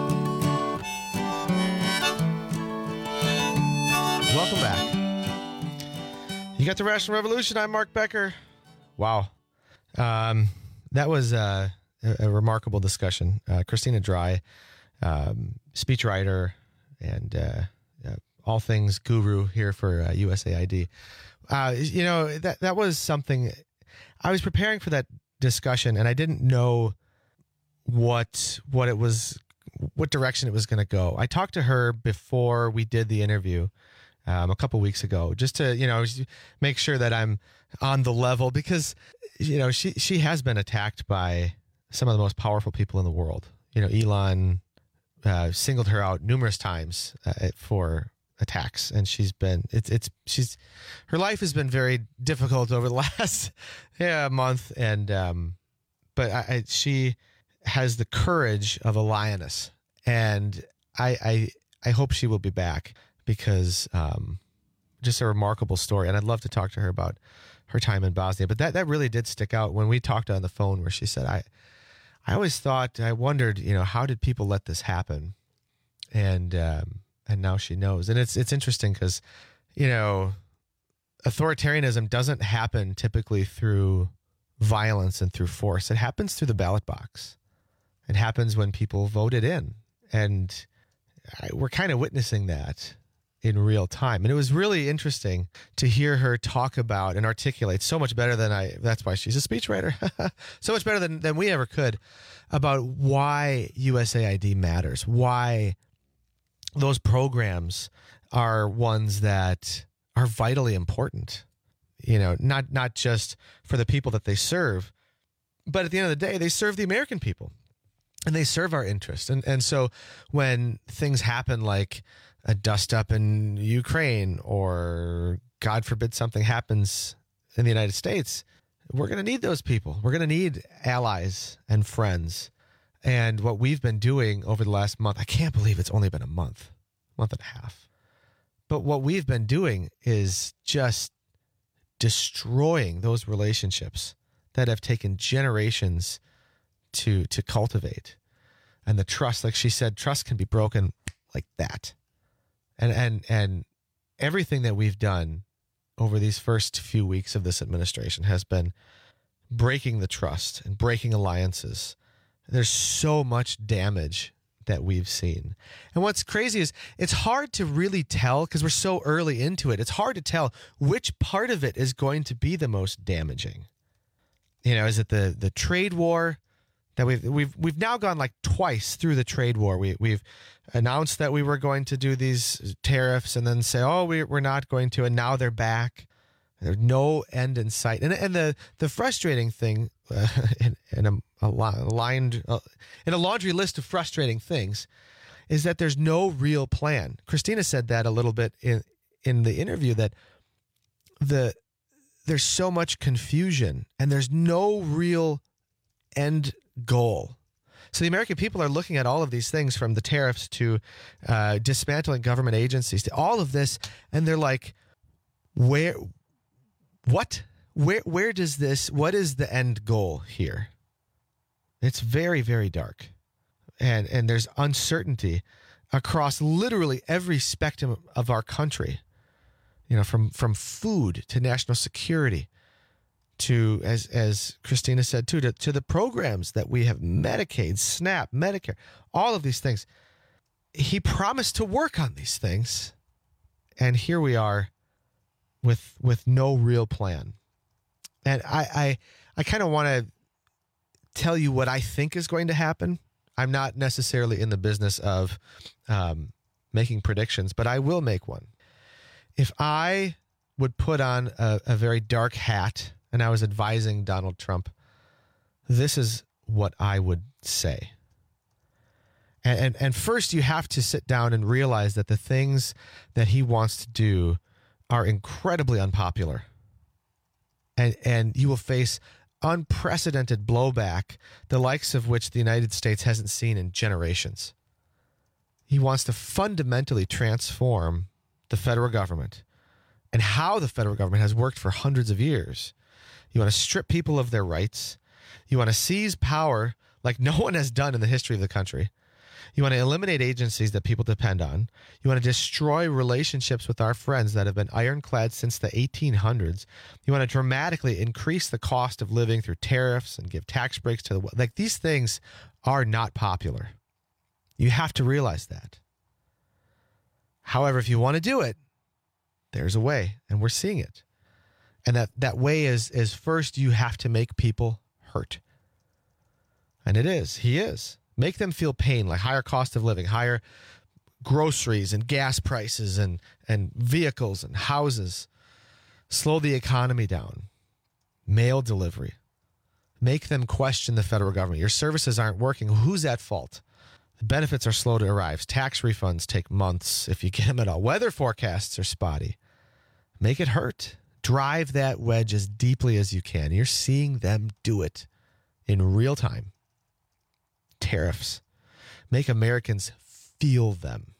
Welcome back. You got the Rational Revolution. I'm Mark Becker. Wow. That was a remarkable discussion. Christina Dry, speechwriter and all things guru here for USAID. That was something. I was preparing for that discussion and I didn't know what direction it was going to go. I talked to her before we did the interview a couple weeks ago, just to make sure that I'm on the level, because she has been attacked by some of the most powerful people in the world. Elon singled her out numerous times for attacks, and her life has been very difficult over the last month, and but she has the courage of a lioness, and I hope she will be back, because just a remarkable story, and I'd love to talk to her about her time in Bosnia. But that really did stick out when we talked on the phone, where she said, I always thought, I wondered, how did people let this happen? And now she knows. And it's interesting because, authoritarianism doesn't happen typically through violence and through force. It happens through the ballot box. It happens when people voted in. And we're kind of witnessing that in real time. And it was really interesting to hear her talk about and articulate so much better than that's why she's a speechwriter, so much better than we ever could, about why USAID matters, why those programs are ones that are vitally important, not just for the people that they serve, but at the end of the day, they serve the American people and they serve our interests. And so when things happen like a dust up in Ukraine, or God forbid something happens in the United States, we're going to need those people. We're going to need allies and friends. And what we've been doing over the last month, I can't believe it's only been a month and a half. But what we've been doing is just destroying those relationships that have taken generations to cultivate. And the trust, like she said, trust can be broken like that. And everything that we've done over these first few weeks of this administration has been breaking the trust and breaking alliances. There's so much damage that we've seen. And what's crazy is it's hard to really tell because we're so early into it. It's hard to tell which part of it is going to be the most damaging. You know, is it the trade war that we've now gone like twice through the trade war? We've announced that we were going to do these tariffs and then say, oh, we're not going to, and now they're back. There's no end in sight. And the frustrating thing in a laundry list of frustrating things is that there's no real plan. Christina said that a little bit in the interview, that there's so much confusion and there's no real end goal. So the American people are looking at all of these things, from the tariffs to dismantling government agencies to all of this, and they're like, where does this, what is the end goal here? It's very, very dark. And there's uncertainty across literally every spectrum of our country. You know, from food to national security to, as Christina said too, to the programs that we have, Medicaid, SNAP, Medicare, all of these things. He promised to work on these things, and here we are with no real plan. And I kind of want to tell you what I think is going to happen. I'm not necessarily in the business of making predictions, but I will make one. If I would put on a very dark hat and I was advising Donald Trump, this is what I would say. And first, you have to sit down and realize that the things that he wants to do are incredibly unpopular. And you will face unprecedented blowback, the likes of which the United States hasn't seen in generations. He wants to fundamentally transform the federal government and how the federal government has worked for hundreds of years. You want to strip people of their rights. You want to seize power like no one has done in the history of the country. You want to eliminate agencies that people depend on. You want to destroy relationships with our friends that have been ironclad since the 1800s. You want to dramatically increase the cost of living through tariffs and give tax breaks to the, like, these things are not popular. You have to realize that. However, if you want to do it, there's a way, and we're seeing it. And that way is first you have to make people hurt. And it is. He is. Make them feel pain, like higher cost of living, higher groceries and gas prices and vehicles and houses. Slow the economy down. Mail delivery. Make them question the federal government. Your services aren't working. Who's at fault? The benefits are slow to arrive. Tax refunds take months if you get them at all. Weather forecasts are spotty. Make it hurt. Drive that wedge as deeply as you can. You're seeing them do it in real time. Tariffs. Make Americans feel them.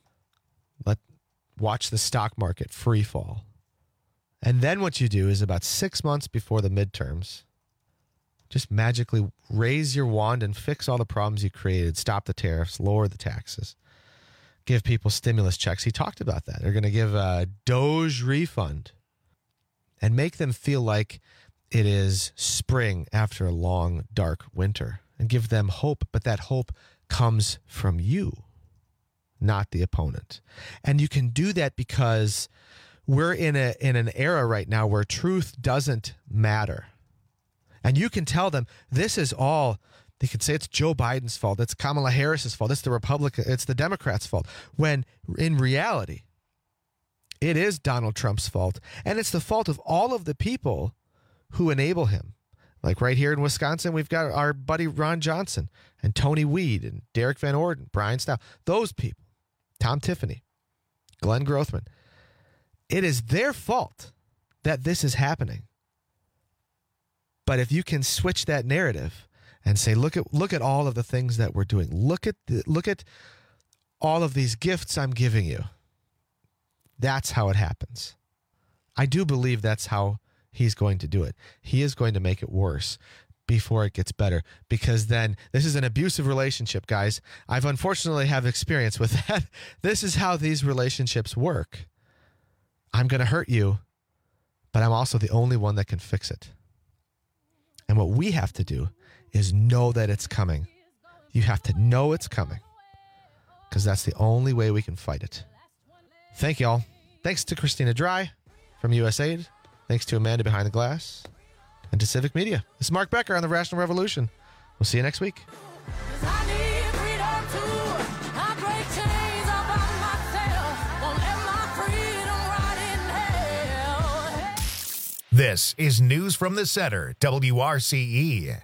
Watch the stock market free fall. And then what you do is about 6 months before the midterms, just magically raise your wand and fix all the problems you created. Stop the tariffs, lower the taxes, give people stimulus checks. He talked about that. They're going to give a Doge refund and make them feel like it is spring after a long, dark winter, and give them hope. But that hope comes from you, not the opponent. And you can do that because we're in an era right now where truth doesn't matter. And you can tell them this is all, they could say it's Joe Biden's fault, it's Kamala Harris's fault, it's the Democrats' fault, when in reality, it is Donald Trump's fault. And it's the fault of all of the people who enable him. Like right here in Wisconsin, we've got our buddy Ron Johnson and Tony Weed and Derek Van Orden, Brian Stout, those people, Tom Tiffany, Glenn Grothman. It is their fault that this is happening. But if you can switch that narrative and say, look at all of the things that we're doing, look at all of these gifts I'm giving you. That's how it happens. I do believe that's how he's going to do it. He is going to make it worse before it gets better, because then this is an abusive relationship, guys. I've unfortunately have experience with that. This is how these relationships work. I'm going to hurt you, but I'm also the only one that can fix it. And what we have to do is know that it's coming. You have to know it's coming. because that's the only way we can fight it. Thank y'all. Thanks to Christina Dry from USAID. Thanks to Amanda behind the glass. And to Civic Media. This is Mark Becker on the Rational Revolution. We'll see you next week. This is News from the Center, WRCE.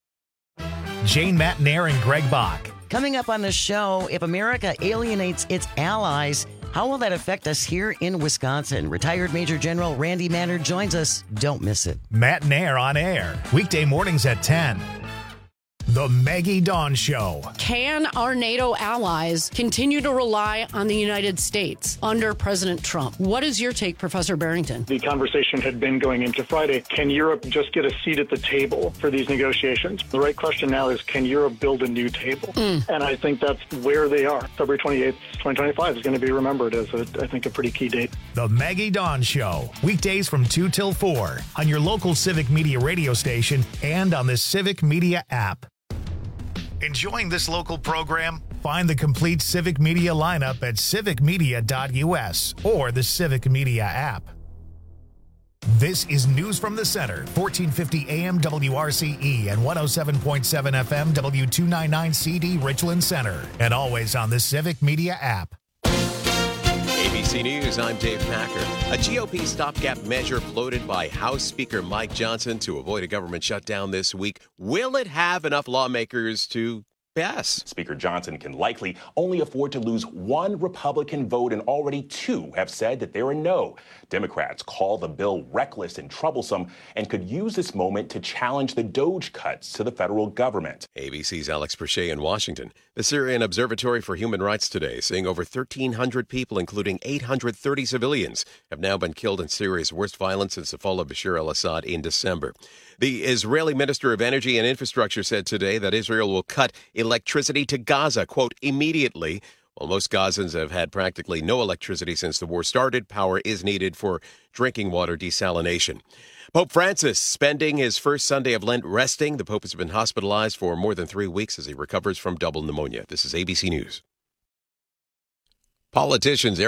Jane Matnair and Greg Bach. Coming up on the show, if America alienates its allies, how will that affect us here in Wisconsin? Retired Major General Randy Mannard joins us. Don't miss it. Matnair on air, weekday mornings at 10. The Maggie Dawn Show. Can our NATO allies continue to rely on the United States under President Trump? What is your take, Professor Barrington? The conversation had been going into Friday. Can Europe just get a seat at the table for these negotiations? The right question now is, can Europe build a new table? And I think that's where they are. February 28th, 2025 is going to be remembered as, I think, a pretty key date. The Maggie Dawn Show. Weekdays from 2 till 4 on your local Civic Media radio station and on the Civic Media app. Enjoying this local program? Find the complete Civic Media lineup at civicmedia.us or the Civic Media app. This is News from the Center, 1450 AM WRCE and 107.7 FM W299CD Richland Center, and always on the Civic Media app. ABC News, I'm Dave Packer. A GOP stopgap measure floated by House Speaker Mike Johnson to avoid a government shutdown this week. Will it have enough lawmakers to pass? Speaker Johnson can likely only afford to lose one Republican vote, and already two have said that they're a no. Democrats call the bill reckless and troublesome and could use this moment to challenge the DOGE cuts to the federal government. ABC's Alex Perche in Washington. The Syrian Observatory for Human Rights today saying over 1,300 people, including 830 civilians, have now been killed in Syria's worst violence since the fall of Bashar al-Assad in December. The Israeli Minister of Energy and Infrastructure said today that Israel will cut electricity to Gaza, quote, immediately. While most Gazans have had practically no electricity since the war started, power is needed for drinking water desalination. Pope Francis spending his first Sunday of Lent resting. The Pope has been hospitalized for more than 3 weeks as he recovers from double pneumonia. This is ABC News. Politicians